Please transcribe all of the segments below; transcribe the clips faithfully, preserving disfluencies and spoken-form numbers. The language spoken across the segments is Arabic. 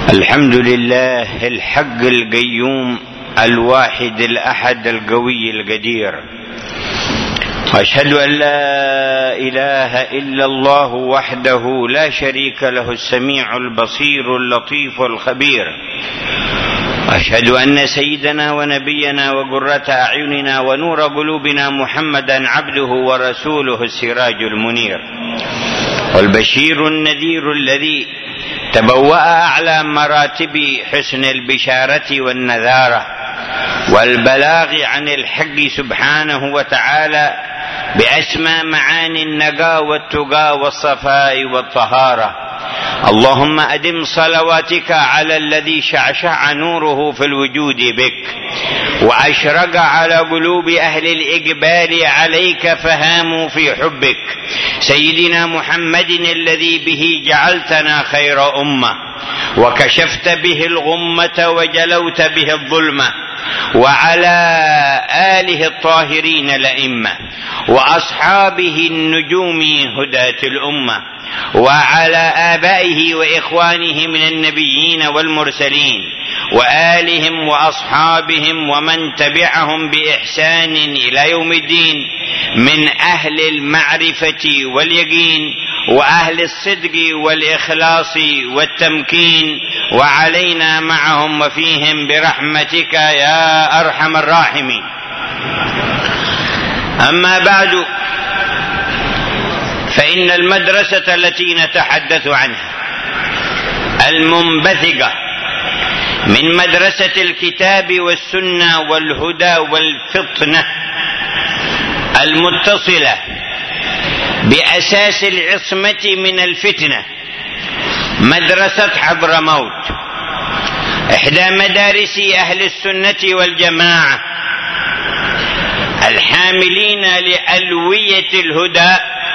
الحمد لله الحق القيوم الواحد الأحد القوي القدير. أشهد أن لا إله إلا الله وحده لا شريك له السميع البصير اللطيف الخبير. أشهد أن سيدنا ونبينا وقرة أعيننا ونور قلوبنا محمدا عبده ورسوله السراج المنير والبشير النذير الذي تبوأ أعلى مراتب حسن البشارة والنذارة والبلاغ عن الحق سبحانه وتعالى بأسمى معاني النقاء والتقى والصفاء والطهارة. اللهم أدم صلواتك على الذي شعشع نوره في الوجود بك وأشرق على قلوب أهل الإقبال عليك فهاموا في حبك، سيدنا محمد الذي به جعلتنا خير أمة وكشفت به الغمة وجلوت به الظلمة، وعلى آله الطاهرين الأئمة وأصحابه النجوم هداة الأمة، وعلى آبائه وإخوانه من النبيين والمرسلين وآلهم وأصحابهم ومن تبعهم بإحسان إلى يوم الدين من أهل المعرفة واليقين وأهل الصدق والإخلاص والتمكين، وعلينا معهم وفيهم برحمتك يا أرحم الراحمين. أما بعد، فإن المدرسة التي نتحدث عنها المنبثقة من مدرسة الكتاب والسنة والهدى والفطنة المتصلة بأساس العصمة من الفتنة مدرسة حضرموت، إحدى مدارس أهل السنة والجماعة الحاملين لألوية الهدى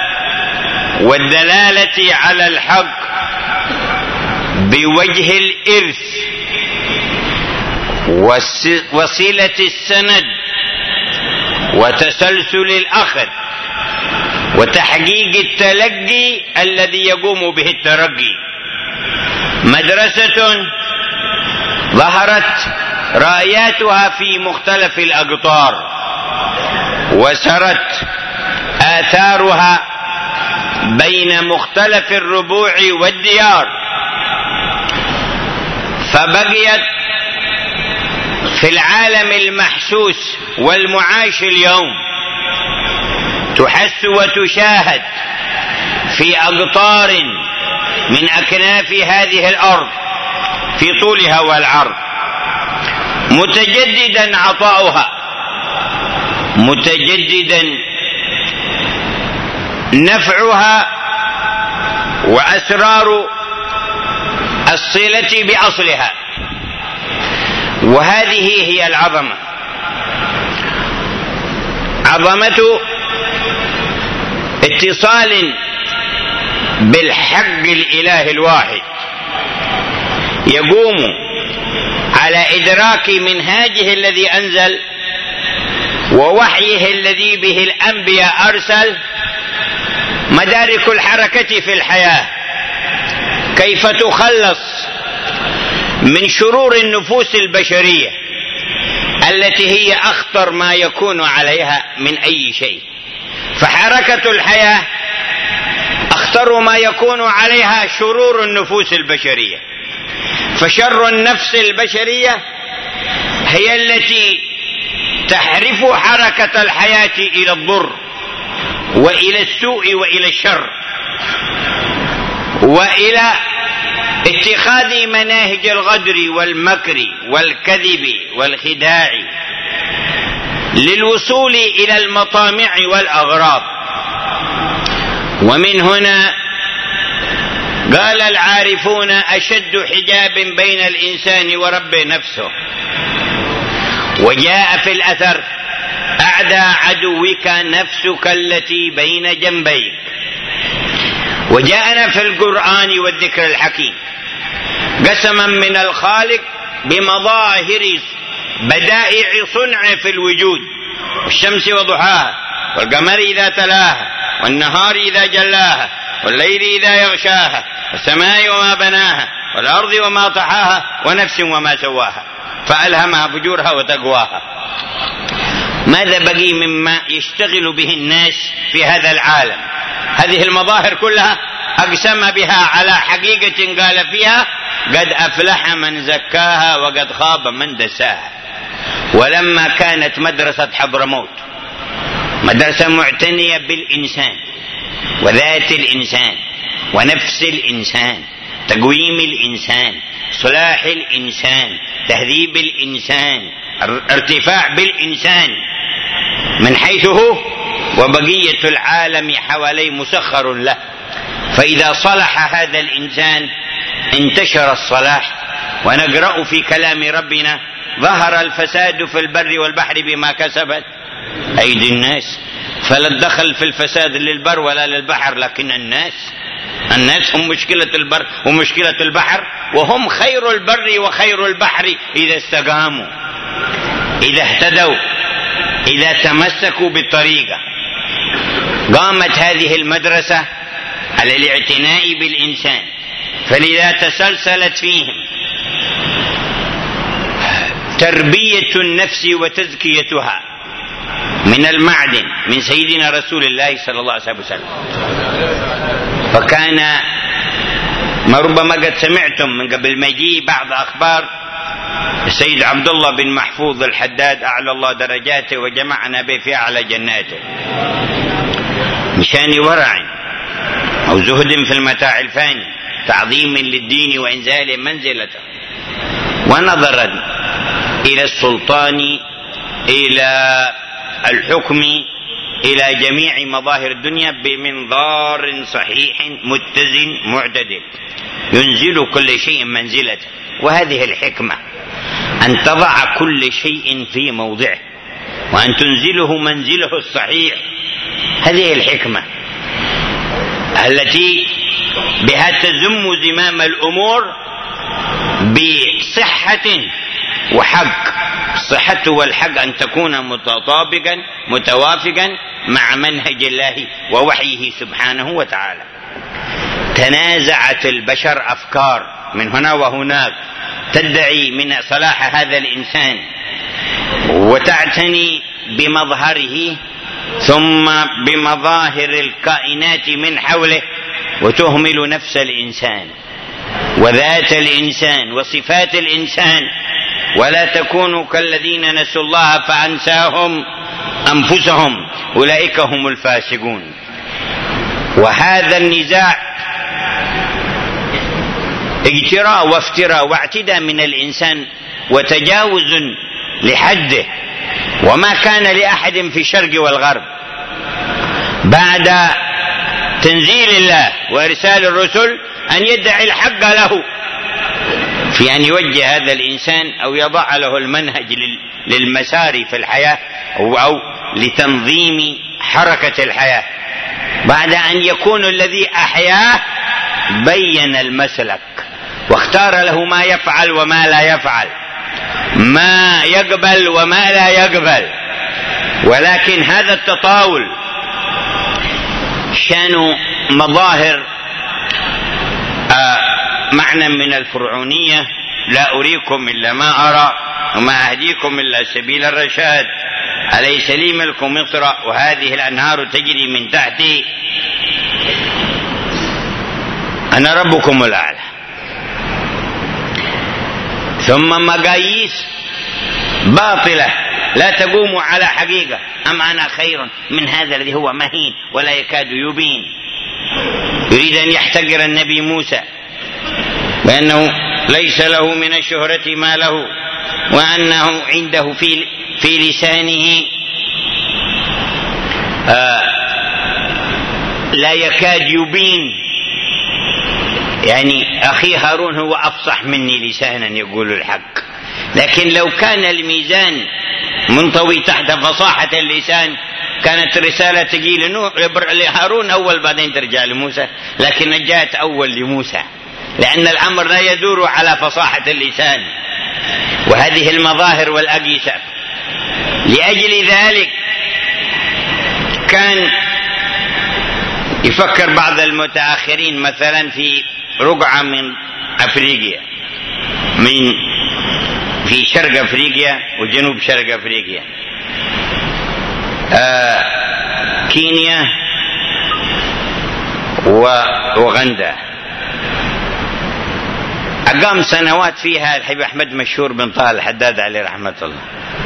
والدلالة على الحق بوجه الإرث وصلة السند وتسلسل الأخذ وتحقيق التلقي الذي يقوم به الترقي. مدرسة ظهرت راياتها في مختلف الأقطار وسرت آثارها بين مختلف الربوع والديار، فبقيت في العالم المحسوس والمعاش اليوم تحس وتشاهد في أقطار من أكناف هذه الأرض في طولها والعرض، متجددا عطاؤها، متجددا نفعها وأسرار الصلة بأصلها. وهذه هي العظمة، عظمة اتصال بالحق الإله الواحد يقوم على إدراك منهاجه الذي أنزل ووحيه الذي به الأنبياء أرسل، مدارك الحركة في الحياة، كيف تخلص من شرور النفوس البشرية التي هي أخطر ما يكون عليها من أي شيء. فحركة الحياة أخطر ما يكون عليها شرور النفوس البشرية، فشر النفس البشرية هي التي تحرف حركة الحياة إلى الضر وإلى السوء وإلى الشر وإلى اتخاذ مناهج الغدر والمكر والكذب والخداع للوصول إلى المطامع والأغراض. ومن هنا قال العارفون: أشد حجاب بين الإنسان ورب نفسه. وجاء في الأثر: أعدى عدوك نفسك التي بين جنبيك. وجاءنا في القرآن والذكر الحكيم قسما من الخالق بمظاهر بدائع صنع في الوجود: الشمس وضحاها، والقمر إذا تلاها، والنهار إذا جلاها، والليل إذا يغشاها، والسماء وما بناها، والأرض وما طحاها ونفس وما سواها فألهمها فجورها وتقواها. ماذا بقي مما يشتغل به الناس في هذا العالم؟ هذه المظاهر كلها أقسم بها على حقيقة قال فيها قد أفلح من زكاها وقد خاب من دساها. ولما كانت مدرسة حضرموت مدرسة معتنية بالإنسان وذات الإنسان ونفس الإنسان، تقويم الإنسان، صلاح الإنسان، تهذيب الإنسان، ارتفاع بالإنسان من حيث هو، وبقية العالم حواليه مسخر له. فإذا صلح هذا الإنسان انتشر الصلاح. ونقرأ في كلام ربنا ظهر الفساد في البر والبحر بما كسبت أيدي الناس. فلا الدخل في الفساد للبر ولا للبحر، لكن الناس الناس هم مشكلة البر ومشكلة البحر، وهم خير البر وخير البحر إذا استقاموا، إذا اهتدوا، إذا تمسكوا بالطريقة. قامت هذه المدرسة على الاعتناء بالإنسان، فلذا تسلسلت فيهم تربية النفس وتزكيتها من المعدن من سيدنا رسول الله صلى الله عليه وسلم. فكان ما ربما قد سمعتم من قبل ما يجي بعض أخبار السيد عبد الله بن محفوظ الحداد أعلى الله درجاته وجمعنا به في أعلى جناته، مشان ورع أو زهد في المتاع الفاني تعظيم للدين وإنزال منزلته، ونظرا إلى السلطان إلى الحكم إلى جميع مظاهر الدنيا بمنظار صحيح متزن معتدل ينزل كل شيء منزلته. وهذه الحكمة أن تضع كل شيء في موضعه وأن تنزله منزله الصحيح. هذه الحكمة التي بها تزم زمام الأمور بصحة وحق. الصحة والحق أن تكون متطابقا متوافقا مع منهج الله ووحيه سبحانه وتعالى. تنازعت البشر أفكار من هنا وهناك تدعي من صلاح هذا الإنسان وتعتني بمظهره ثم بمظاهر الكائنات من حوله، وتهمل نفس الإنسان وذات الإنسان وصفات الإنسان. ولا تكونوا كالذين نسوا الله فأنساهم أنفسهم أولئك هم الفاسقون. وهذا النزاع اجتراء وافتراء واعتداء من الإنسان وتجاوز لحده، وما كان لأحد في الشرق والغرب بعد تنزيل الله وإرسال الرسل أن يدعي الحق له في أن يوجه هذا الإنسان أو يضع له المنهج للمسار في الحياة أو لتنظيم حركة الحياة، بعد أن يكون الذي أحياه بين المسلك واختار له ما يفعل وما لا يفعل، ما يقبل وما لا يقبل. ولكن هذا التطاول شان مظاهر آه معنى من الفرعونية: لا أريكم إلا ما أرى وما أهديكم إلا سبيل الرشاد، أليس لي ملك مصر وهذه الأنهار تجري من تحتي، أنا ربكم الأعلى. ثم مقاييس باطلة لا تقوم على حقيقة: أم أنا خير من هذا الذي هو مهين ولا يكاد يبين. يريد أن يحتقر النبي موسى بأنه ليس له من الشهرة ما له، وأنه عنده في في لسانه آه لا يكاد يبين. يعني أخي هارون هو أفصح مني لسانا يقول الحق، لكن لو كان الميزان منطوي تحت فصاحة اللسان كانت رسالة تجي لهارون أول بعدين ترجع لموسى، لكن جاءت أول لموسى، لأن الأمر لا يدور على فصاحة اللسان وهذه المظاهر والأقيسة. لأجل ذلك كان يفكر بعض المتأخرين مثلا في رقعة من أفريقيا، من في شرق أفريقيا وجنوب شرق أفريقيا، آه كينيا وأوغندا. أقام سنوات فيها الحبيب أحمد مشهور بن طه الحداد عليه رحمة الله.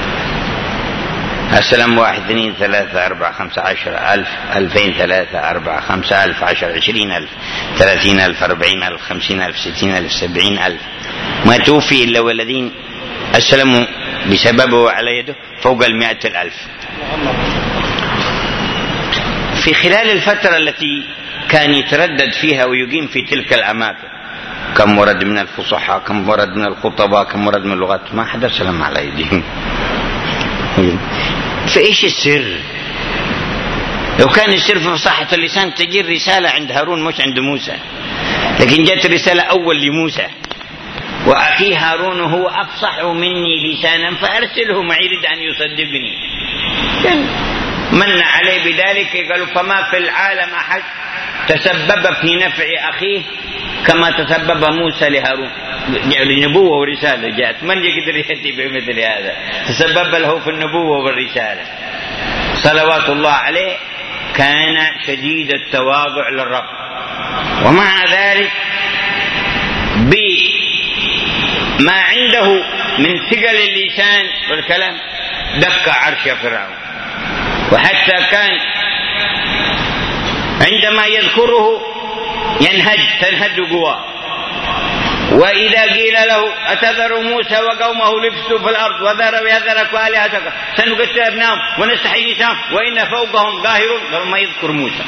أسلم واحد اثنين ثلاثة أربعة خمسة عشر ألف، ألفين ثلاثة أربعة خمسة ألف عشر عشرين ألف ثلاثين ألف أربعين ألف خمسين ألف ستين ألف سبعين ألف. ما توفي إلا والذين أسلموا بسببه على يده فوق المائة الألف. في خلال الفترة التي كان يتردد فيها ويقيم في تلك الأماكن كم ورد من الفصحاء، كم ورد من الخطباء، كم ورد من اللغات، ما حدا سلم على يديهم. فإيش السر؟ لو كان السر في فصاحة اللسان تجي رسالة عند هارون مش عند موسى، لكن جاءت الرسالة أول لموسى، وأخي هارون هو أفصح مني لسانا فأرسله معي يريد أن يصدقني. من عليه بذلك قالوا فما في العالم أحد تسبب في نفع أخيه كما تسبب موسى لهارون. النبوة ورسالة جاءت، من يقدر يأتي بمثل هذا؟ تسبب له في النبوة والرسالة صلوات الله عليه. كان شديد التواضع للرب، ومع ذلك بما عنده من ثقل اللسان والكلام دك عرش فرعون. وحتى كان عندما يذكره ينهج تنهج قواه. وإذا قيل له أتذر موسى وقومه ليفسدوا في الأرض وذروا يذرك وآلهتك سنقتل أبنائهم ونستحيي نساءهم وإن فوقهم قاهرون، قالوا ما يذكر موسى،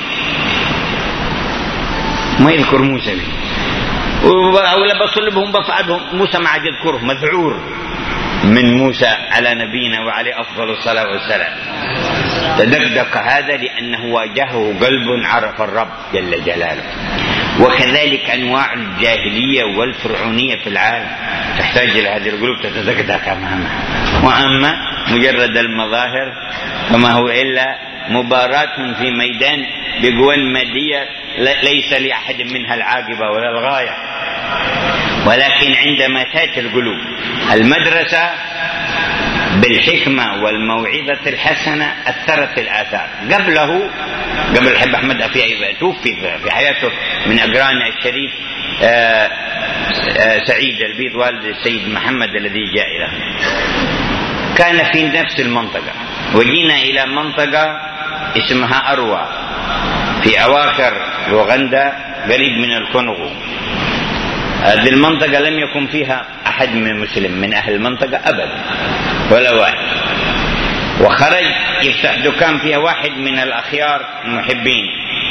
ما يذكر موسى ولا بصلبهم بفعلهم. موسى ما عاد يذكره، مذعور من موسى على نبينا وعليه أفضل الصلاة والسلام. تدقدق هذا لأنه واجهه قلب عرف الرب جل جلاله. وكذلك أنواع الجاهلية والفرعونية في العالم تحتاج إلى هذه القلوب تتدقدق أمامها. وأما مجرد المظاهر فما هو إلا مباراة في ميدان بقوى مادية ليس لأحد منها العاقبة ولا الغاية. ولكن عندما تأتي القلوب المدرسة بالحكمة والموعظة الحسنة أثرت الآثار. قبله قبل الحب أحمد أفيعي توفي في حياته من أقرانه الشريف آآ آآ سعيد البيض والد السيد محمد الذي جاء إلى كان في نفس المنطقة، وجينا إلى منطقة اسمها أروى في أواخر أوغندا قريب من الكونغو. هذه المنطقة لم يكن فيها أحد من المسلم من أهل المنطقة أبدا ولا واحد. وخرج يفتح دكان فيها واحد من الأخيار المحبين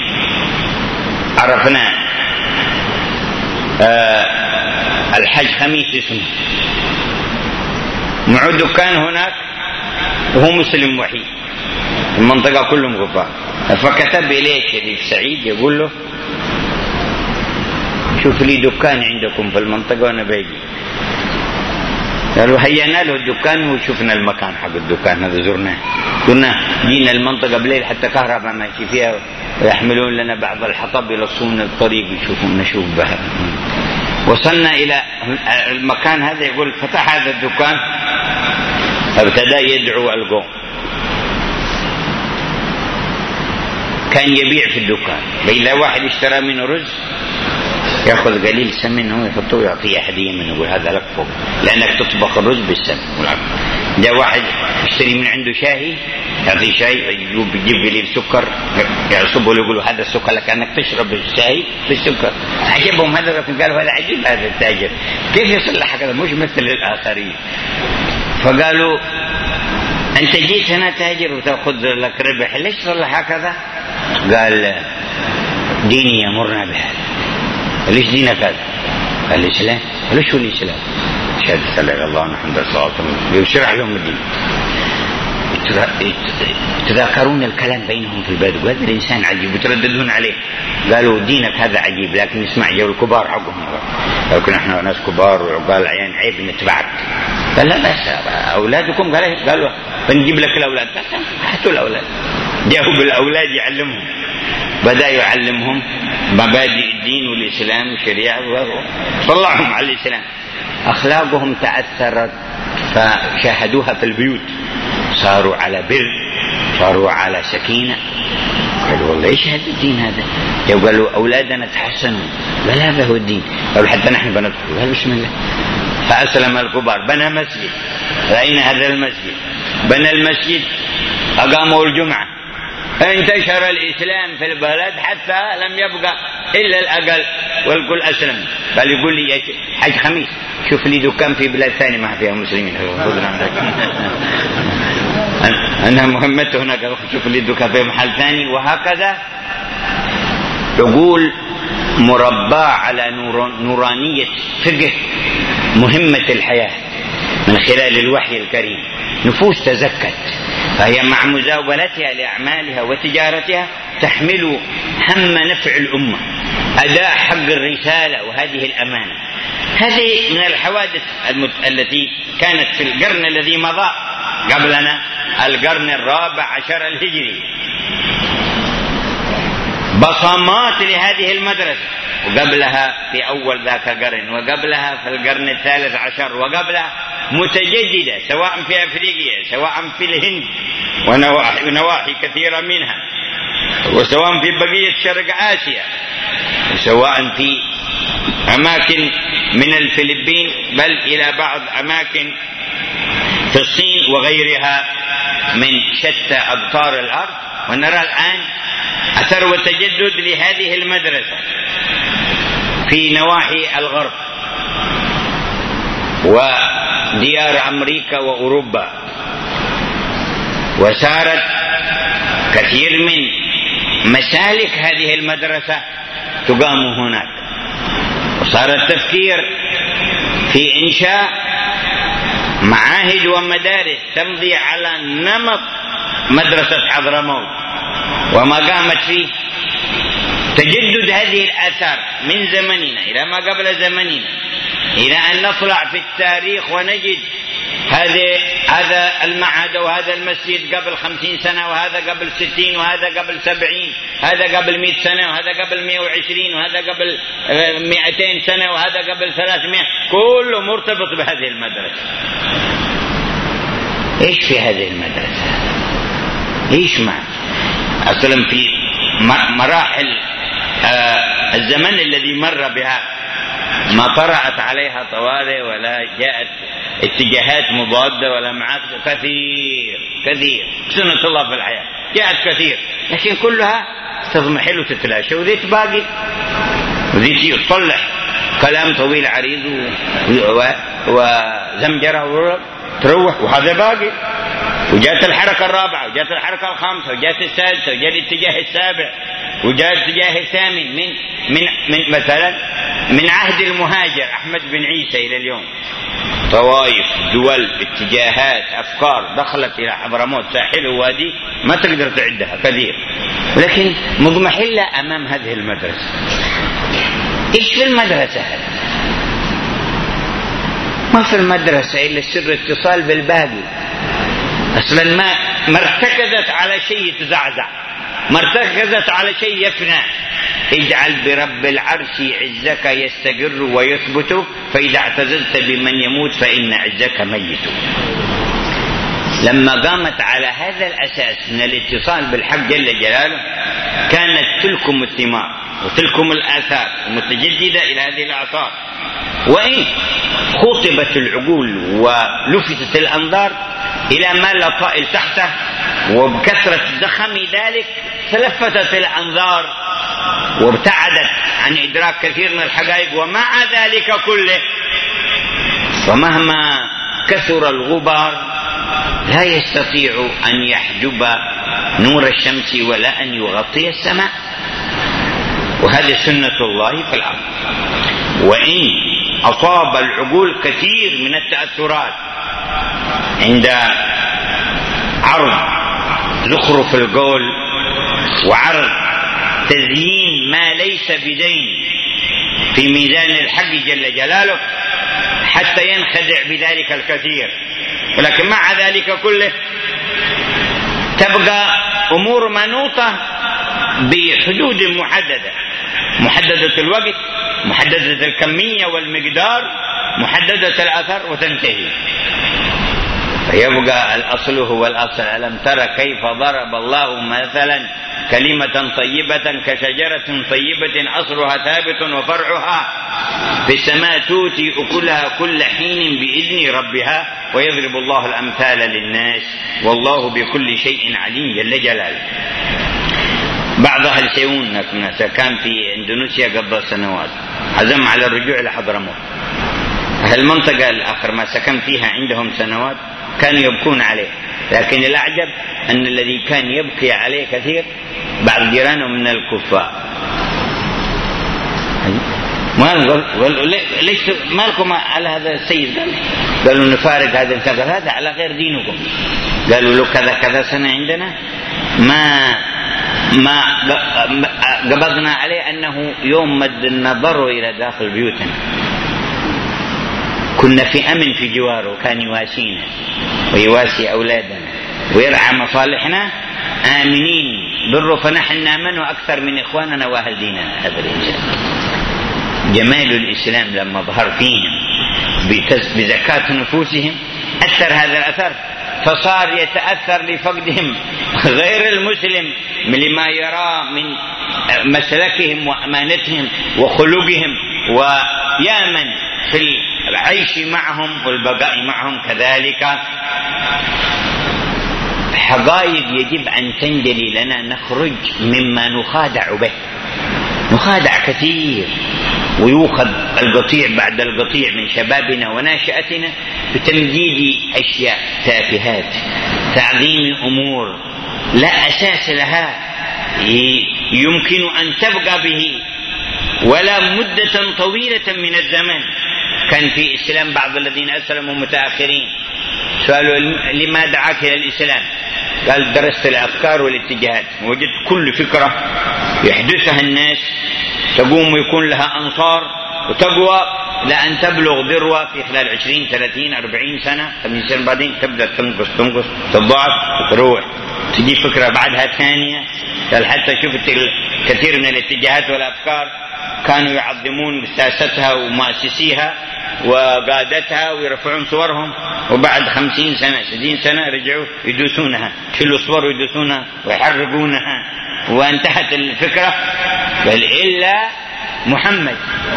عرفناه، آه الحج خميس اسمه، معه دكان هناك وهو مسلم وحيد، المنطقة كلهم غفار. فكتب إليه الشريف سعيد يقول له شوف لي دكان عندكم في المنطقة وأنا باجي. قالوا هينا له الدكان وشوفنا المكان حق الدكان هذا، زرناه كنا جينا المنطقة بليل حتى كهرباء ماشي فيها ويحملون لنا بعض الحطب يلصون الطريق يشوفون نشوف بها. وصلنا إلى المكان هذا، يقول فتح هذا الدكان ابتدأ يدعو القوم. كان يبيع في الدكان، بيلا واحد اشترى منه رز يأخذ قليل سمن ويحطه ويعطيه هدية منه، يقول هذا لك فوق لأنك تطبخ الرز بالسمن. جاء واحد يشتري من عنده شاهي يعطيه شاي يجيب قليل سكر يعصبه يقولوا هذا السكر لك أنك تشرب الشاي بالسكر. عجبهم هذا، لكن قالوا هذا عجيب هذا التاجر كيف يصلح هكذا مش مثل الآخرين. فقالوا أنت جيت هنا تاجر وتأخذ لك ربح، ليش صلح هكذا؟ قال ديني يأمرنا بهذا. ليش دينك هذا؟ قال الإسلام. قال شو الإسلام؟ شهادة لا إله إلا الله محمد رسول الله. يشرح لهم الدين. يتذاكرون الكلام بينهم في البلد، وهذا الإنسان عجيب ويترددون عليه. قالوا دينك هذا عجيب، لكن اسمع جو الكبار حقهم، لكن احنا ناس كبار وعقال عيان عيب نتبعك. قال لا بس أولادكم. قال قالوا بنجيب لك الأولاد. هاتوا الأولاد. جاءوا بالأولاد يعلمهم. بدأ يعلمهم مبادئ الدين والإسلام والشريعة، طلعهم على الإسلام. أخلاقهم تأثرت فشاهدوها في البيوت، صاروا على بر، صاروا على سكينة. قالوا والله ايش هذا الدين هذا؟ قالوا أولادنا تحسنوا، لا هذا هو الدين. قالوا حتى نحن بندخل. قالوا بسم الله. فأسلم الكبار، بنى مسجد، رأينا هذا المسجد، بنى المسجد، أقاموا الجمعة، انتشر الإسلام في البلد حتى لم يبقى إلا الأقل والكل أسلم. بل يقول لي يا حاج خميس شوف لي دكان في بلاد ثانية ما فيها مسلمين. أنا مهمته هناك، شوف لي دكان في محل ثاني. وهكذا عقول مربى على نورانية فقه مهمة الحياة من خلال الوحي الكريم، نفوس تزكت، فهي مع مزاولتها لأعمالها وتجارتها تحمل هم نفع الأمة، أداء حق الرسالة وهذه الأمانة. هذه من الحوادث التي كانت في القرن الذي مضى قبلنا، القرن الرابع عشر الهجري، بصمات لهذه المدرسة، وقبلها في أول ذاك القرن، وقبلها في القرن الثالث عشر، وقبلها متجددة سواء في أفريقيا، سواء في الهند ونواحي كثيرة منها، وسواء في بقية شرق آسيا، وسواء في أماكن من الفلبين، بل إلى بعض أماكن في الصين وغيرها من شتى أقطار الأرض. ونرى الآن أثر وتجدد لهذه المدرسة في نواحي الغرب وديار أمريكا وأوروبا، وصارت كثير من مسالك هذه المدرسة تقام هناك، وصار التفكير في إنشاء معاهد ومدارس تمضي على نمط مدرسة حضرموت وما قامت فيه. تجدد هذه الآثار من زمننا إلى ما قبل زمننا، إلى أن نطلع في التاريخ ونجد هذا هذا المعهد وهذا المسجد قبل خمسين سنة، وهذا قبل ستين، وهذا قبل سبعين، هذا قبل مئة سنة، وهذا قبل مئة وعشرين، وهذا قبل مئتين سنة، وهذا قبل ثلاثمائة، كله مرتبط بهذه المدرسة. إيش في هذه المدرسة؟ إيش معنى؟ أصلا في مراحل آه الزمن الذي مر بها ما طرأت عليها طوارئ ولا جاءت اتجاهات مضادة ولا معاكسة، كثير كثير سنة الله في الحياة جاءت كثير، لكن كلها تضمحل وتتلاشى، وذي تباقي وذي تصلح كلام طويل عريض وزمجرة تروح، وهذا باقي. وجاءت الحركة الرابعة، وجاءت الحركة الخامسة، وجاءت السادسة، وجاء الاتجاه السابع، وجاء الاتجاه الثامن من من من مثلا من عهد المهاجر أحمد بن عيسى إلى اليوم. طوائف، دول، اتجاهات، أفكار دخلت إلى حضرموت، ساحل ووادي ما تقدر تعدها كثير، ولكن مضمحلة أمام هذه المدرسة. إيش في المدرسة هذه؟ ما في المدرسة إلا سر اتصال بالباقي. أصلا ما ما ارتكزت على شيء يتزعزع، ما ارتكزت على شيء يفنى. اجعل برب العرش عزك يستقر ويثبت، فإذا اعتززت بمن يموت فإن عزك ميت. لما قامت على هذا الأساس من الاتصال بالحق جل جلاله كانت تلكم الثمار وتلكم الآثار المتجددة إلى هذه الأعصار. وإن خطبت العقول ولفتت الأنظار إلى ما لا طائل تحته، وبكثرة ضخم ذلك تلفتت الأنظار وابتعدت عن إدراك كثير من الحقائق. ومع ذلك كله، ومهما كثر الغبار لا يستطيع أن يحجب نور الشمس ولا أن يغطي السماء، وهذه سنة الله في الأرض. وإن أصاب العقول كثير من التأثرات عند عرض زخرف القول وعرض تزيين ما ليس بدين في ميزان الحق جل جلاله، حتى ينخدع بذلك الكثير. ولكن مع ذلك كله تبقى أمور منوطة بحدود محددة، محددة الوقت، محددة الكمية والمقدار، محددة الأثر، وتنتهي. فيبقى الأصل هو الأصل. ألم ترى كيف ضرب الله مثلا كلمة طيبة كشجرة طيبة أصلها ثابت وفرعها في السماء تؤتي أكلها كل حين بإذن ربها ويضرب الله الأمثال للناس والله بكل شيء عليم جل جلاله. بعض أهل سيئون كان في إندونيسيا قبل سنوات عزم على الرجوع إلى حضرموت. أهل المنطقة الآخر ما سكن فيها عندهم سنوات كانوا يبكون عليه، لكن الأعجب أن الذي كان يبكي عليه كثير بعض جيرانه من الكفار. قالوا ليش مالكم على هذا السيد؟ قالوا نفارق هذا الثغر، هذا على غير دينكم. قالوا له كذا كذا سنة عندنا ما ما قبضنا عليه أنه يوم مد النظر إلى داخل بيوتنا كنا في أمن في جواره، كان يواسينا ويواسي أولادنا ويرعى مصالحنا آمنين بره، فنحن نأمن أكثر من إخواننا وأهل ديننا. هذا الإنسان جمال الإسلام لما ظهر فيهم بزكاة نفوسهم أثر هذا الأثر، فصار يتأثر لفقدهم غير المسلم لما يرى من مسلكهم وأمانتهم وخلقهم، ويأمن في العيش معهم والبقاء معهم. كذلك حقائق يجب أن تنجلي لنا، نخرج مما نخادع به. نخادع كثير ويوخذ القطيع بعد القطيع من شبابنا وناشئتنا بتمجيد أشياء تافهات، تعظيم أمور لا أساس لها يمكن أن تبقى به ولا مدة طويلة من الزمن. كان في إسلام بعض الذين أسلموا متأخرين سألوا لما دعاك إلى الإسلام؟ قال درست الأفكار والاتجاهات، وجدت كل فكرة يحدثها الناس تقوم ويكون لها أنصار وتقوى لأن تبلغ ذروة في خلال عشرين ثلاثين أربعين سنة خمسين سنة، بعدين تبدأ تنقص تنقص تضعف وتروح، تجي فكرة بعدها ثانية. قال حتى شفت كثير من الاتجاهات والأفكار كانوا يعظمون ساستها ومؤسسيها وقادتها ويرفعون صورهم، وبعد خمسين سنة ستين سنة رجعوا يدوسونها، شلوا صور ويدوسونها ويحرقونها وانتهت الفكرة. بل إلا محمد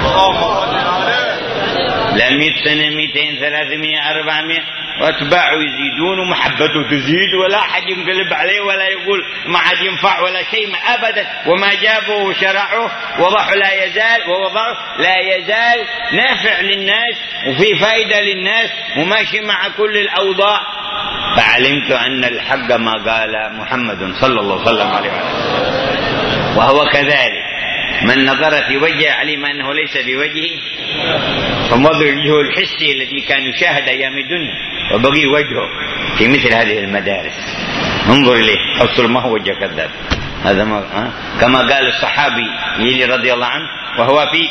لا مئة سنة مئتين ثلاثمائة أربعمائة واتباعه يزيدون ومحبته تزيد، ولا أحد ينقلب عليه ولا يقول ما عاد ينفع ولا شيء أبدا، وما جابه وشرعه وضعه لا يزال ووضعه لا يزال نافع للناس وفي فائدة للناس وماشي مع كل الأوضاع. فعلمت أن الحق ما قال محمد صلى الله عليه وسلم، وهو كذلك. من نظر في وجهه علم أنه ليس في وجهه، فمضى وجهه الحسي الذي كان يشاهد أيام الدنيا وبقي وجهه في مثل هذه المدارس. انظر إليه حصل ما هو وجه كذاب. هذا ما ها؟ كما قال الصحابي يلي رضي الله عنه وهو في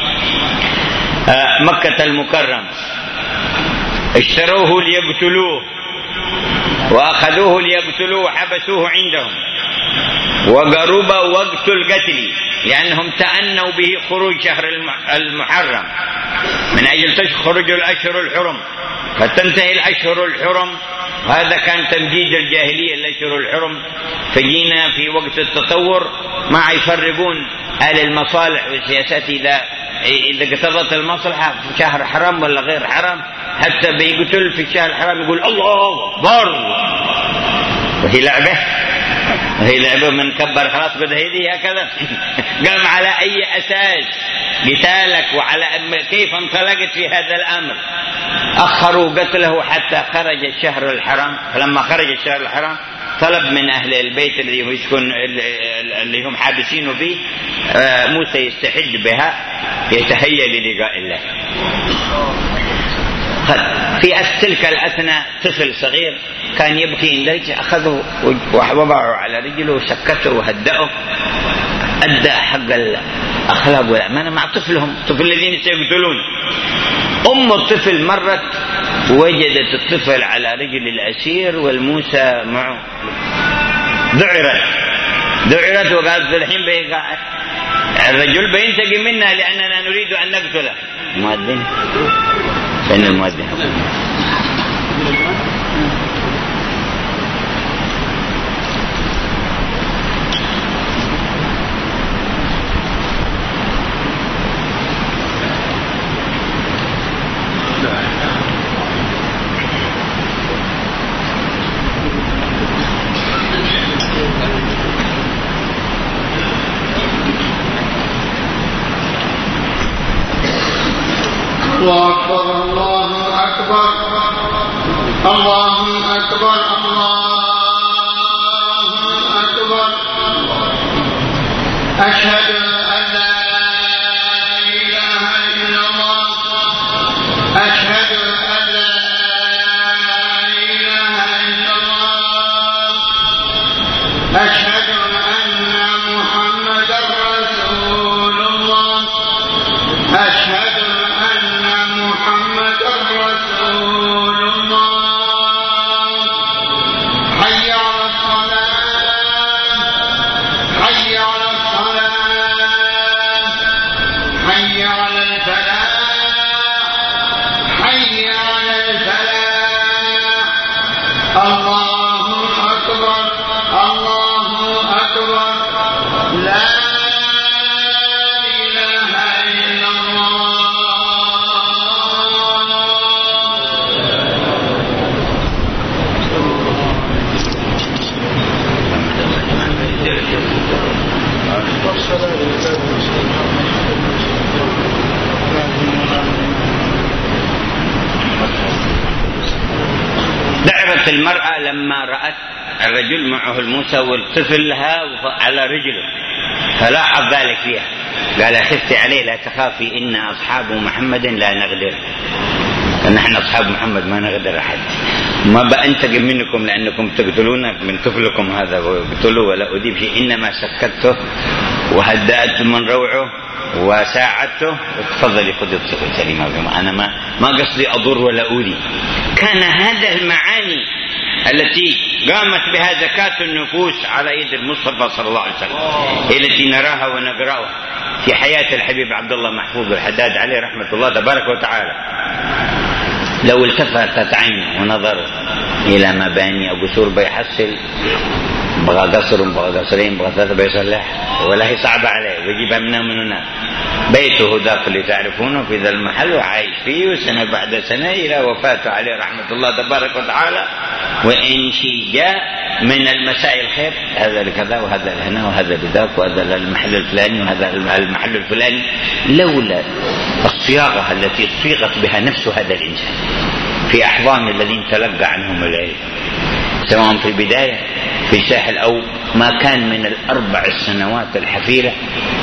مكة المكرم، اشتروه ليقتلوه وأخذوه ليقتلوه وحبسوه عندهم، وقرب وقت القتل لأنهم تأنوا به خروج شهر المحرم من أجل تخرج الأشهر الحرم فتنتهي الأشهر الحرم. هذا كان تمجيد الجاهلية الأشهر الحرم. فجينا في وقت التطور ما يفرقون أهل المصالح والسياسات إذا إذا اقتضت المصلحة في شهر حرام ولا غير حرام، حتى بيقتل في الشهر الحرام يقول الله أكبر، وهي لعبة وهي لعبة من كبر خلاص قد هذه هكذا. قام على أي أساس قتالك وعلى كيف انطلقت في هذا الأمر؟ أخروا قتله حتى خرج الشهر الحرام. فلما خرج الشهر الحرام طلب من أهل البيت الذي يسكن اللي هم حابسين فيه موسى يستحج بها يتهيأ للقاء الله. في تلك الأثناء طفل صغير كان يبكي اندلج، أخذه ووضعه على رجله وسكته وهدأه، أدى حق الأخلاق والأمانة مع طفلهم، طفل الذين سيقتلون. أم الطفل مرت وجدت الطفل على رجل الأسير والموسى معه، ذعرت ذعرت وقالت الحين بيقع الرجل بينتقم منا لأننا نريد أن نقتله. المؤذن فإن المؤذن الله أكبر الله أكبر الله أكبر الله أكبر. أشهد أن لا إله إلا الله أشهد أن لا إله إلا الله أشهد أن محمدا رسول الله أشهد محمد رسول الله. حي على الصلاة حي على الصلاة حي على الفلاح حي على الفلاح. الله أكبر الله أكبر. لا دعرت المرأة لما رأت الرجل معه الموسى والطفل لها على رجله فلاحظ ذلك فيها قال خفت عليه لا تخافي إن أصحاب محمد لا نغدر. نحن أصحاب محمد ما نغدر أحد. ما بأنتقم منكم لأنكم تقتلون من طفلكم هذا وقتلوه ولا أديب شيء إنما سكته وهدأت من روعه وساعدته. تفضلي خذي الطفل سليمة. أنا ما ما قصدي أضر ولا أؤذي. كان هذا المعاني التي قامت بها زكاة النفوس على يد المصطفى صلى الله عليه وسلم التي نراها ونقرأها في حياة الحبيب عبد الله محفوظ الحداد عليه رحمة الله تبارك وتعالى. لو التفتت عينه ونظر إلى مباني أو قصور بيحصل بغى قصر بغى قصرين بغى ثلاثة بيصلح ولا هي صعبة عليه ويجيبها منها من هنا. بيته ذاك اللي تعرفونه في ذا المحل وعايش فيه وسنة بعد سنة إلى وفاته عليه رحمة الله تبارك وتعالى. وإن شيء جاء من المسائل الخير هذا لكذا وهذا لهنا وهذا لذاك وهذا للمحل الفلاني وهذا المحل الفلاني لولا الصياغة التي صيغت بها نفس هذا الإنسان في أحضان الذين تلقى عنهم العلم سواء في البداية في الساحل أو ما كان من الأربع السنوات الحفيرة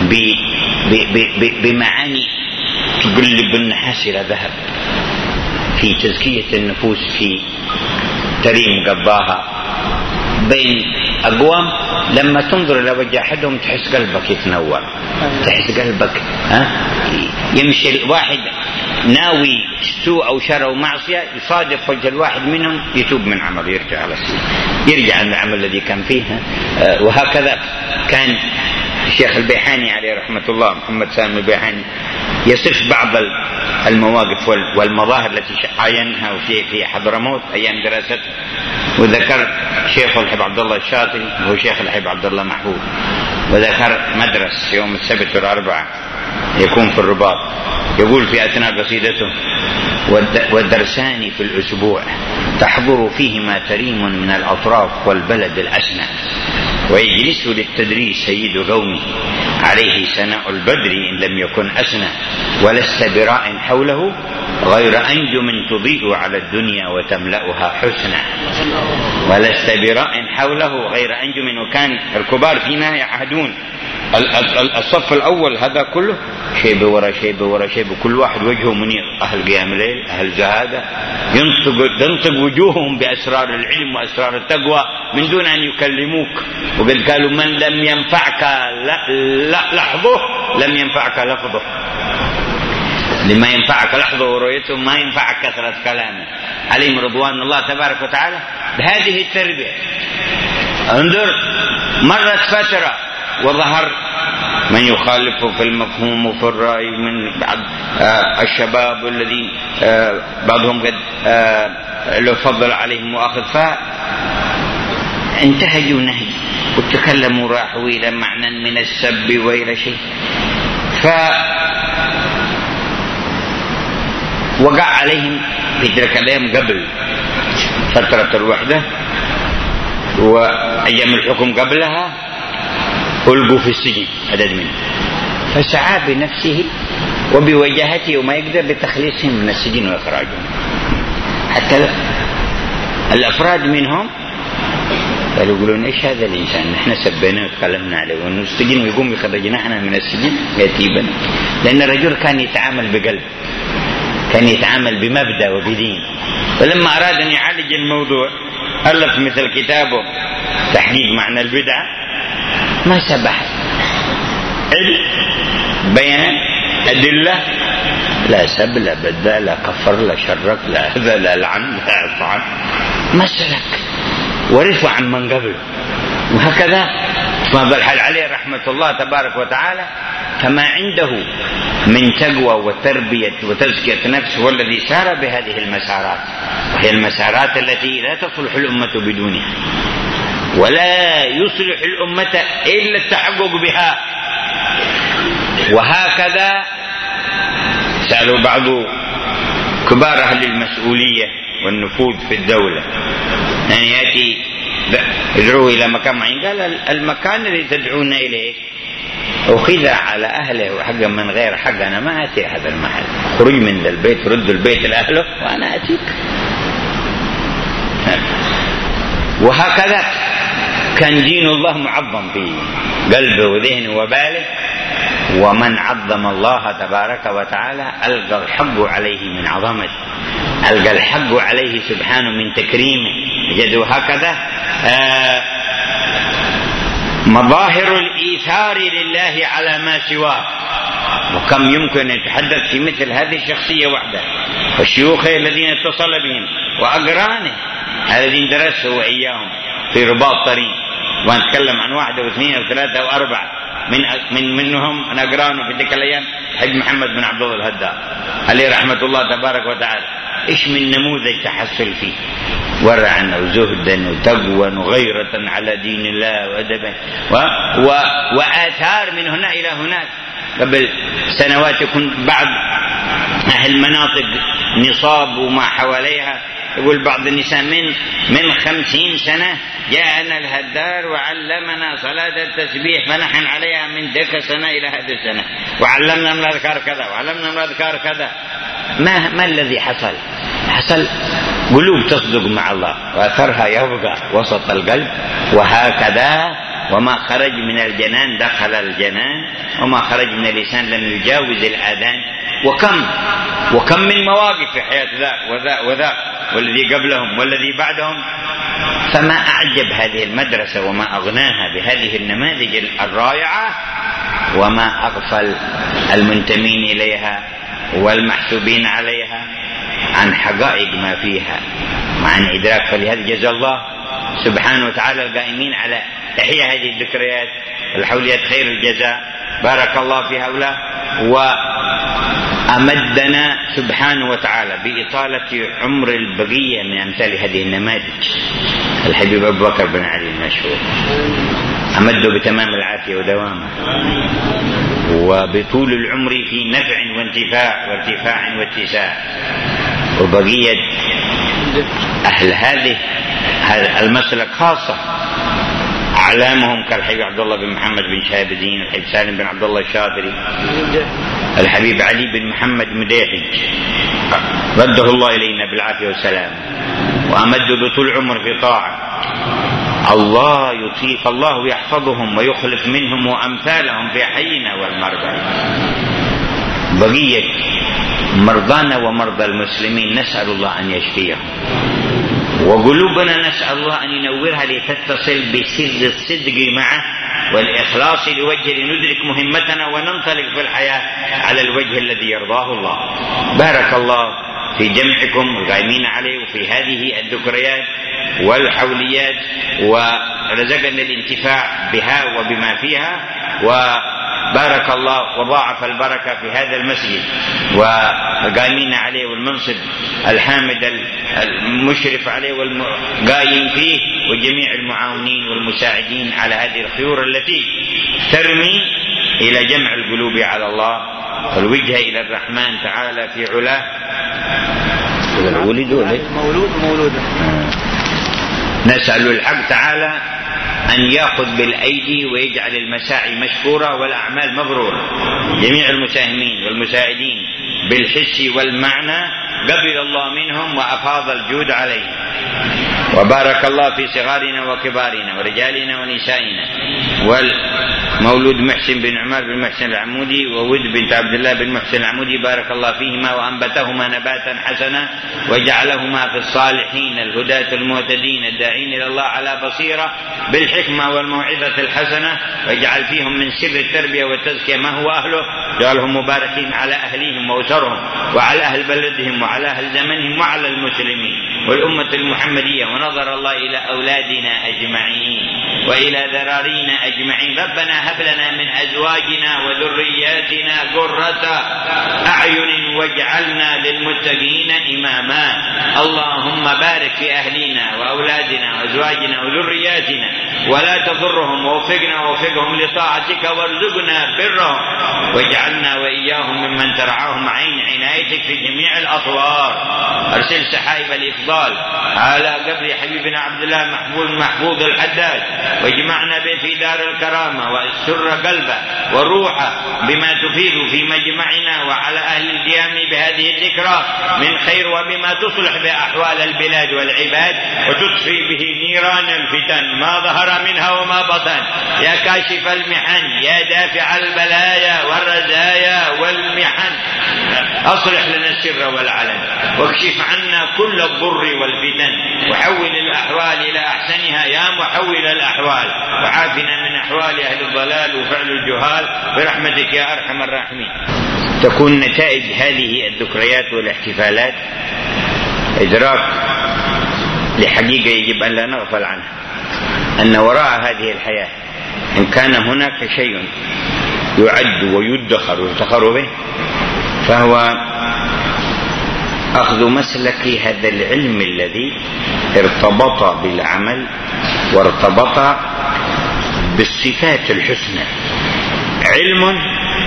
بمعاني تقلب النحاس إلى ذهب في تزكية النفوس في تريم قضاها بين أقوام لما تنظر إلى وجه أحدهم تحس قلبك يتنور تحس قلبك ها يمشي الواحد ناوي سوء أو شر أو معصية يصادف وجه الواحد منهم يتوب من عمل يرجع على السوء يرجع عن العمل الذي كان فيه. وهكذا كان الشيخ البيحاني عليه رحمة الله محمد سالم البيحاني يصف بعض المواقف والمظاهر التي عاينها في في حضرموت أيام دراسته. وذكر شيخ الحب عبد الله الشاطري وهو شيخ الحب عبد الله محفوظ. وذكر مدرس يوم السبت والأربعاء يكون في الرباط يقول في أثناء قصيدته والدرسان في الأسبوع تحضر فيهما تريم من الأطراف والبلد الأسنى ويجلس للتدريس سيد قومه عليه سناء البدر إن لم يكن أسنى ولست براء حوله غير أنجم تضيء على الدنيا وتملأها حسنا ولست براء حوله غير أنجم. وكان الكبار فينا يعهدون الصف الأول هذا كله شيب ورا شيب ورا شيب كل واحد وجهه منير أهل قيام الليل أهل زهادة ينطق, ينطق وجوههم بأسرار العلم وأسرار التقوى من دون أن يكلموك. وقد قالوا من لم ينفعك لحظه لم ينفعك لفظه. لما ينفعك لحظه ورؤيته ما ينفعك كثرة كلامه عليهم رضوان الله تبارك وتعالى. بهذه التربية انظر مرت فترة وظهر من يخالفه في المفهوم وفي الرأي من بعض الشباب والذين بعضهم قد له فضل عليهم وأخذ، فانتهجوا نهج وتكلموا راحوا إلى معنى من السب وإلى شيء، فوقع عليهم في تلك الأيام قبل فترة الوحدة وأيام الحكم قبلها ألقوا في السجن عدد منهم، فسعى بنفسه وبوجاهته وما يقدر بتخليصهم من السجن وإخراجهم. حتى الأفراد منهم قالوا يقولون إيش هذا الإنسان، نحن سبيناه وتكلمنا عليه وأنه السجن ويقوم يخرجنا احنا من السجن يتيبا. لأن الرجل كان يتعامل بقلب، كان يتعامل بمبدأ وبدين، فلما أراد أن يعالج الموضوع ألف مثل كتابه تحقيق معنى البدعة، ما سبح علم بيان أدلة، لا سب لا بدأ لا كفر لا شرك لا هذا لا لعن لا طعن، ما سلك ورثوا عن من قبله. وهكذا فهذا الحال عليه رحمة الله تبارك وتعالى، فما عنده من تقوى وتربية وتزكية نفس هو الذي سار بهذه المسارات، وهي المسارات التي لا تصلح الأمة بدونها، ولا يصلح الأمة إلا التحقق بها. وهكذا سألوا بعض كبار أهل المسؤولية والنفوذ في الدولة أن يأتي يدعوه إلى مكان معين، قال المكان الذي تدعون إليه أخذ على أهله وحقا من غير حق، أنا ما أتي هذا المحل، خرج من ذا البيت رد البيت لأهله وأنا أتيك. وهكذا كان دين الله معظم في قلبه وذهنه وباله، ومن عظم الله تبارك وتعالى ألقى الحق عليه من عظمته، ألقى الحق عليه سبحانه من تكريمه. جدوا هكذا آه مظاهر الإيثار لله على ما سواه. وكم يمكن أن يتحدث في مثل هذه الشخصية وحده، والشيوخ الذين اتصل بهم وأقرانه الذين درسوا إياهم في رباط طريق، ونتكلم عن واحدة واثنين وثلاثة وأربعة من من منهم أنا أقرانه في تلك الأيام حج محمد بن عبد الله الهداء عليه رحمة الله تبارك وتعالى. إيش من نموذج تحصل فيه، ورعا وزهدا وتقوى وغيرة على دين الله وأدبا و... و... وآثار من هنا إلى هناك. قبل سنوات يكون بعض أهل المناطق نصاب وما حواليها، يقول بعض النساء من من خمسين سنة جاءنا الهدار وعلمنا صلاة التسبيح فنحن عليها من تلك سنة إلى هذه السنة، وعلمنا من الأذكار كذا وعلمنا من الأذكار كذا. ما ما الذي حصل؟ حصل قلوب تصدق مع الله وأثرها يبقى وسط القلب. وهكذا وما خرج من الجنان دخل الجنان، وما خرج من اللسان لم يجاوز الآذان. وكم وكم من مواقف في حياة ذا وذا وذا والذي قبلهم والذي بعدهم. فما أعجب هذه المدرسة وما أغناها بهذه النماذج الرائعة، وما أغفل المنتمين إليها والمحسوبين عليها عن حقائق ما فيها وعن إدراك. فلهذا جزا الله سبحانه وتعالى القائمين على إحياء هذه الذكريات الحوليات خير الجزاء، بارك الله في هؤلاء. وأمدنا سبحانه وتعالى بإطالة عمر البقية من أمثال هذه النماذج. الحبيب أبو بكر بن علي المشهور أمده بتمام العافية ودوامه، وبطول العمر في نفع وانتفاع وارتفاع واتساع. وبقية أهل هذه المسلك خاصة أعلامهم كالحبيب عبد الله بن محمد بن شهاب الدين، الحبيب سالم بن عبد الله الشاطري، الحبيب علي بن محمد مديحج رده الله إلينا بالعافية والسلام، وأمده بطول عمر في طاعة الله يطيق الله يحفظهم ويخلف منهم وأمثالهم في حينا والمرضى. بقية مرضانا ومرضى المسلمين نسأل الله أن يشفيهم، وقلوبنا نسأل الله أن ينورها لتتصل بسر الصدق معه والإخلاص لوجه لندرك مهمتنا وننطلق في الحياة على الوجه الذي يرضاه الله. بارك الله في جمعكم القائمين عليه وفي هذه الذكريات والحوليات و رزقنا الانتفاع بها وبما فيها، وبارك الله وضاعف البركة في هذا المسجد والقائمين عليه والمنصب الحامد المشرف عليه والقائم فيه، وجميع المعاونين والمساعدين على هذه الخيور التي ترمي إلى جمع القلوب على الله والوجهة إلى الرحمن تعالى في علاه. ولد مولود ومولودة. نسأل الحق تعالى أن يأخذ بالأيدي ويجعل المساعي مشكورة والأعمال مبرورة. جميع المساهمين والمساعدين بالحس والمعنى قبل الله منهم وأفاض الجود عليهم، وبارك الله في صغارنا وكبارنا ورجالنا ونسائنا، والمولود محسن بن عمر بن محسن العمودي وود بنت عبد الله بن محسن العمودي، بارك الله فيهما وأنبتهما نباتا حسنا وجعلهما في الصالحين الهداة المهتدين الداعين إلى الله على بصيرة بالحكمة والموعظة الحسنة، واجعل فيهم من سر التربية والتزكية ما هو أهله، جعلهم مباركين على أهليهم وأسرهم وعلى أهل بلدهم وعلى أهل زمنهم وعلى المسلمين والأمة المحمدية. ونظر الله إلى أولادنا أجمعين وإلى ذرارينا أجمعين. ربنا هب لنا من أزواجنا وذرياتنا قرة أعين واجعلنا للمتقين إماما. اللهم بارك في أهلنا وأولادنا وأزواجنا وذرياتنا ولا تضرهم، ووفقنا ووفقهم لطاعتك وارزقنا برهم، واجعلنا وإياهم ممن ترعاهم عين عنايتك في جميع الأطوار. أرسل سحائب الإفضال على قبر حبيبنا عبد الله محفوظ محفوظ الحداد، واجمعنا به في دار الكرامة، واسر قلبه وروحه بما تفيد في مجمعنا، وعلى أهل القيام بهذه الذكرى من خير، وبما تصلح بأحوال البلاد والعباد وتطفي به نيران الفتن ما ظهر منها وما بطن. يا كاشف المحن يا دافع البلايا والرزايا والمحن، أصلح لنا السر والعلن، واكشف عنا كل الضر والفتن، وحول الأحوال إلى أحسنها يا محول الأحوال، وعافنا من أحوال أهل الضلال وفعل الجهال برحمتك يا أرحم الراحمين. تكون نتائج هذه الذكريات والاحتفالات إدراك لحقيقة يجب أن لا نغفل عنها، أن وراء هذه الحياة إن كان هناك شيء يعد ويدخر ويفتخر به فهو أخذ مسلك هذا العلم الذي ارتبط بالعمل وارتبط بالصفات الحسنى، علم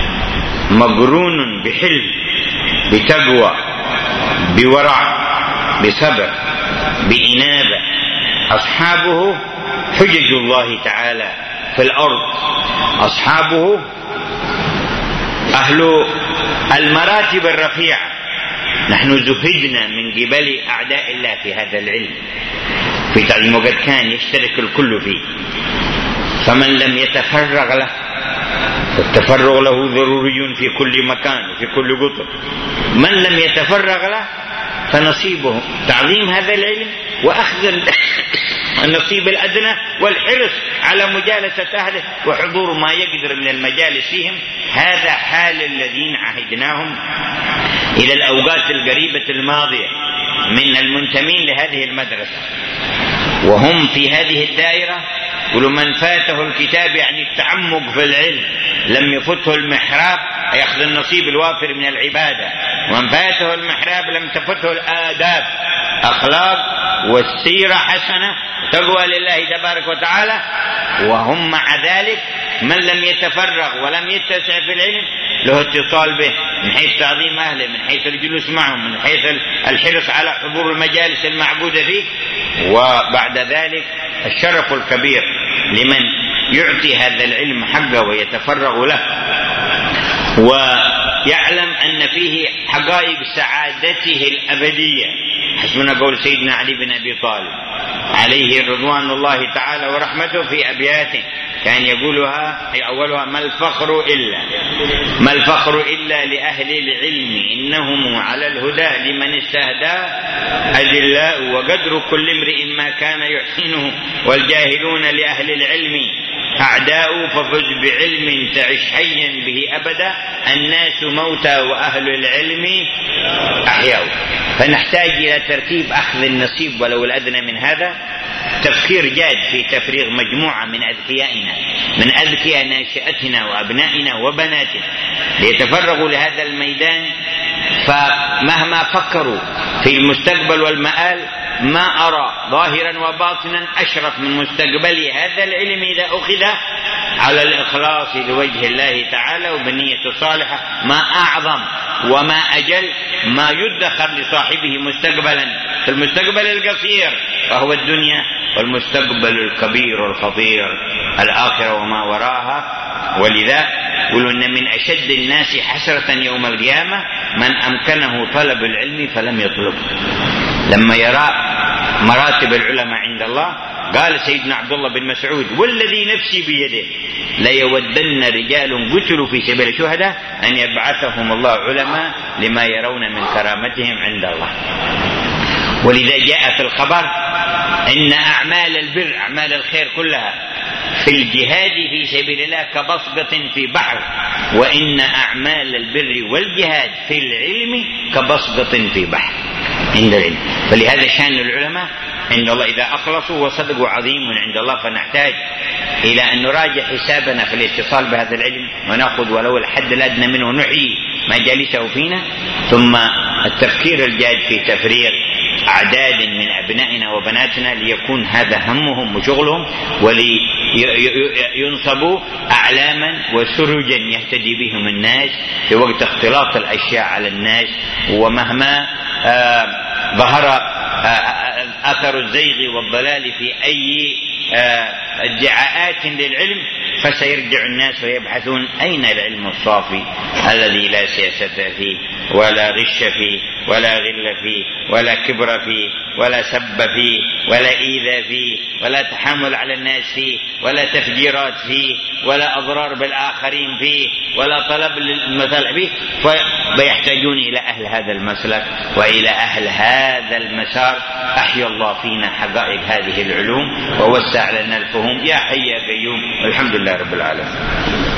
مقرون بحلم بتقوى بورع بصبر بإنابة. أصحابه حجج الله تعالى في الأرض، أصحابه أهل المراتب الرفيعة. نحن زهدنا من قبل أعداء الله في هذا العلم في تعليم، وقد كان يشترك الكل فيه، فمن لم يتفرغ له فالتفرغ له ضروري في كل مكان وفي كل قطر. من لم يتفرغ له فنصيبه تعظيم هذا العلم وأخذ النصيب الأدنى والحرص على مجالسة أهله وحضور ما يقدر من المجالس فيهم. هذا حال الذين عهدناهم إلى الأوقات القريبة الماضية من المنتمين لهذه المدرسة، وهم في هذه الدائرة. ولمن فاته الكتاب يعني التعمق في العلم لم يفته المحراب يأخذ النصيب الوافر من العبادة، ومن فاته المحراب لم تفته الآداب أخلاق والسيرة حسنة تقوى لله تبارك وتعالى. وهم مع ذلك من لم يتفرغ ولم يتسع في العلم له اتصال به من حيث تعظيم أهله، من حيث الجلوس معهم، من حيث الحرص على حضور المجالس المعقودة فيه. وبعد ذلك الشرف الكبير لمن يعطي هذا العلم حقه ويتفرغ له ويعلم أن فيه حقائق سعادته الأبدية، حسبنا قول سيدنا علي بن أبي طالب عليه رضوان الله تعالى ورحمته في أبياته كان يقولها أولها: ما الفخر إلا ما الفخر إلا لأهل العلم إنهم على الهدى لمن استهدى أدلاء، وقدر كل امرئ ما كان يحسنه والجاهلون لأهل العلم أعداء ففز بعلم تعش حيا به أبدا، الناس موتى وأهل العلم أحياء. فنحتاج إلى ترتيب أخذ النصيب ولو الأدنى من هذا، تفكير جاد في تفريغ مجموعة من أذكيائنا من أذكياء ناشئتنا وأبنائنا وبناتنا ليتفرغوا لهذا الميدان، فمهما فكروا في المستقبل والمآل ما أرى ظاهرا وباطنا أشرف من مستقبل هذا العلم إذا أخذ على الإخلاص لوجه الله تعالى وبنية صالحة. ما أعظم وما أجل ما يدخر لصاحبه مستقبلا في المستقبل القصير وهو الدنيا، والمستقبل الكبير والخطير الآخرة وما وراها. ولذا يقولون إن من أشد الناس حسرة يوم القيامة من أمكنه طلب العلم فلم يطلبه. لما يرى مراتب العلماء عند الله قال سيدنا عبد الله بن مسعود والذي نفسي بيده ليودن رجال قتلوا في سبيل الشهداء أن يبعثهم الله علماء لما يرون من كرامتهم عند الله. ولذا جاء في الخبر إن أعمال البر أعمال الخير كلها في الجهاد في سبيل الله كبصقة في بحر، وإن أعمال البر والجهاد في العلم كبصقة في بحر عند العلم. فلهذا شأن العلماء عند الله إذا أخلصوا وصدقوا عظيم عند الله. فنحتاج إلى أن نراجع حسابنا في الاتصال بهذا العلم ونأخذ ولو الحد الأدنى منه نحيي مجالسه فينا، ثم التفكير الجاد في تفريغ أعداد من أبنائنا وبناتنا ليكون هذا همهم وشغلهم، ولينصبوا أعلاما وسرجا يهتدي بهم الناس في وقت اختلاط الأشياء على الناس. ومهما آه ظهر آه أثر الزيغ والضلال في أي آه ادعاءات للعلم فسيرجع الناس ويبحثون أين العلم الصافي الذي لا سياسة فيه ولا غش فيه ولا غل فيه ولا كبر فيه ولا سب فيه ولا إيذاء فيه ولا تحامل على الناس فيه ولا تفجيرات فيه ولا أضرار بالآخرين فيه ولا طلب للمثل فيه. فيحتاجون إلى أهل هذا المسلك وإلى أهل هذا المسار. أحيا الله فينا حقائق هذه العلوم ووسع لنا الفهم يا حي يا قيوم، والحمد لله رب العالمين.